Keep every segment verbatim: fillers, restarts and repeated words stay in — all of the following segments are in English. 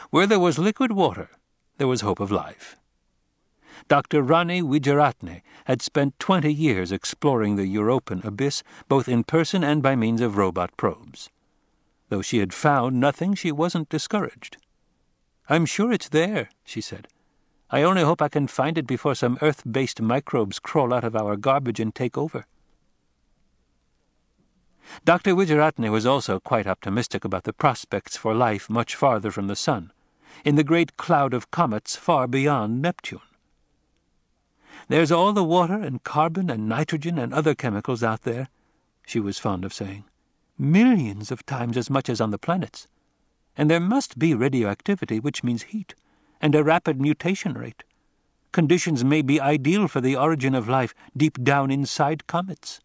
Where there was liquid water, there was hope of life. Doctor Rani Wijeratne had spent twenty years exploring the Europan abyss, both in person and by means of robot probes. Though she had found nothing, she wasn't discouraged. "I'm sure it's there," she said. "I only hope I can find it before some Earth-based microbes crawl out of our garbage and take over." Doctor Wijeratne was also quite optimistic about the prospects for life much farther from the sun, in the great cloud of comets far beyond Neptune. "There's all the water and carbon and nitrogen and other chemicals out there," she was fond of saying, "millions of times as much as on the planets. And there must be radioactivity, which means heat, and a rapid mutation rate. Conditions may be ideal for the origin of life deep down inside comets."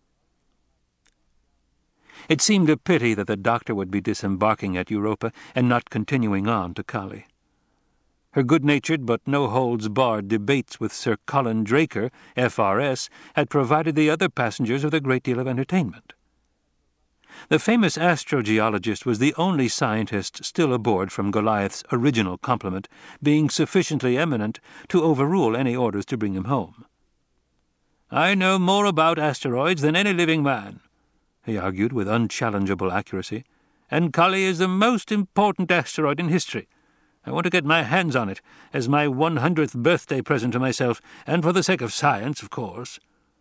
It seemed a pity that the doctor would be disembarking at Europa and not continuing on to Kali. Her good-natured but no-holds-barred debates with Sir Colin Draker, F R S, had provided the other passengers with a great deal of entertainment. The famous astrogeologist was the only scientist still aboard from Goliath's original complement, being sufficiently eminent to overrule any orders to bring him home. "I know more about asteroids than any living man," he argued with unchallengeable accuracy, "and Kali is the most important asteroid in history. I want to get my hands on it, as my one hundredth birthday present to myself, and for the sake of science, of course."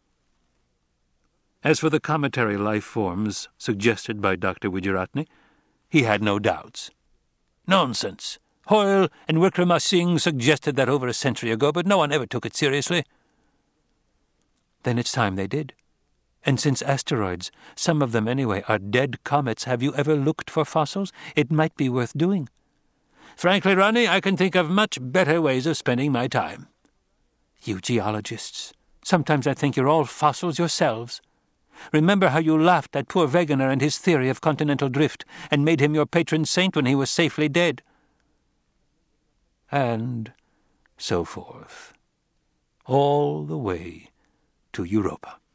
As for the cometary life forms suggested by Doctor Wijeratne, he had no doubts. "Nonsense. Hoyle and Wickramasinghe suggested that over a century ago, but no one ever took it seriously." "Then it's time they did. And since asteroids, some of them anyway, are dead comets, have you ever looked for fossils? It might be worth doing." "Frankly, Ronnie, I can think of much better ways of spending my time." "You geologists. Sometimes I think you're all fossils yourselves. Remember how you laughed at poor Wegener and his theory of continental drift, and made him your patron saint when he was safely dead." And so forth, all the way to Europa.